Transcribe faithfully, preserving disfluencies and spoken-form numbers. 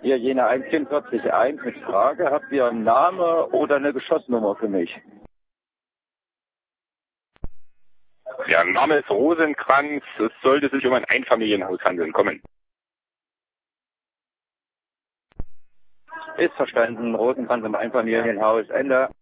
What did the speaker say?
Hier Jena eins vier vier eins mit Frage. Habt ihr einen Namen oder eine Geschossnummer für mich? Ja, Name ist Rosenkranz. Es sollte sich um ein Einfamilienhaus handeln. Kommen. Ist verstanden. Rosenkranz im Einfamilienhaus. Ende.